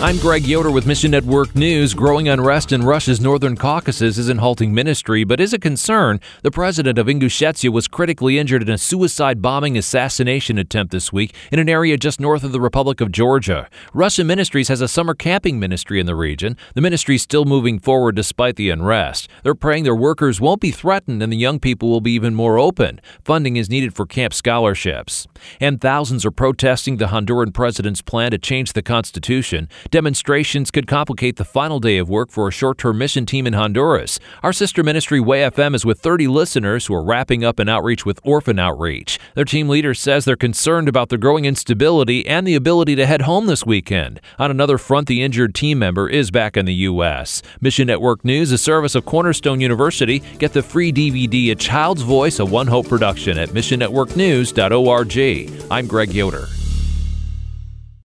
I'm Greg Yoder with Mission Network News. Growing unrest in Russia's northern Caucasus isn't halting ministry, but is a concern. The president of Ingushetia was critically injured in a suicide bombing assassination attempt this week in an area just north of the Republic of Georgia. Russian Ministries has a summer camping ministry in the region. The ministry is still moving forward despite the unrest. They're praying their workers won't be threatened and the young people will be even more open. Funding is needed for camp scholarships. And thousands are protesting the Honduran president's plan to change the constitution. Demonstrations could complicate the final day of work for a short-term mission team in Honduras. Our sister ministry, Way FM, is with 30 listeners who are wrapping up an outreach with Orphan Outreach. Their team leader says they're concerned about the growing instability and the ability to head home this weekend. On another front, the injured team member is back in the U.S. Mission Network News, a service of Cornerstone University. Get the free DVD, A Child's Voice, a One Hope production at missionnetworknews.org. I'm Greg Yoder.